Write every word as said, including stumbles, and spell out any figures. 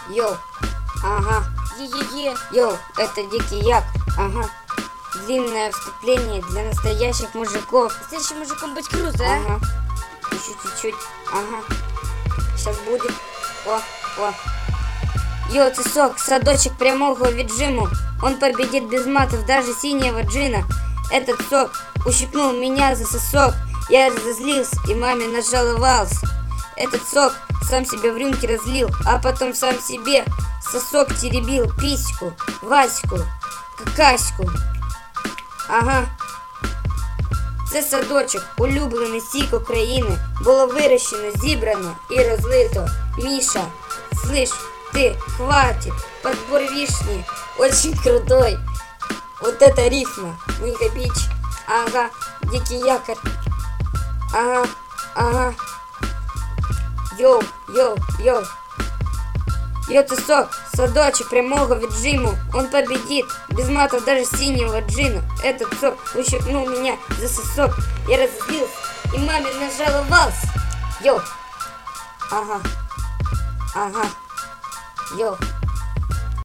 Йоу. Ага. Е-е-е. Йоу, это Дикий Як. Ага. Длинное вступление для настоящих мужиков. Настоящим мужиком быть круто, а? Ага. Еще чуть-чуть. Ага. Сейчас будет. О, о. Йоу, ты сок, садочек прямого віджиму. Он победит без матов даже синего джина. Этот сок ущипнул меня за сосок. Я разозлился и маме нажаловался. Этот сок сам себе в рюмке разлил, а потом сам себе сосок теребил. Письку, Ваську, какаську. Ага. Це садочок, улюблений сік України. Було вирощено, зібрано і розлито. Міша, слышь, ты, хватит, подбор вишни, очень крутой. Вот это рифма, Ника Бич. Ага, Дикий Якорь. Ага, ага. Йоу, йоу, йоу. Йоу, ты сок, садочек прямого віджиму. Он победит, без матов даже синего джина. Этот сок ущипнул меня за сосок. Я разозлился и маме нажаловался. Йоу. Ага. Ага. Йоу.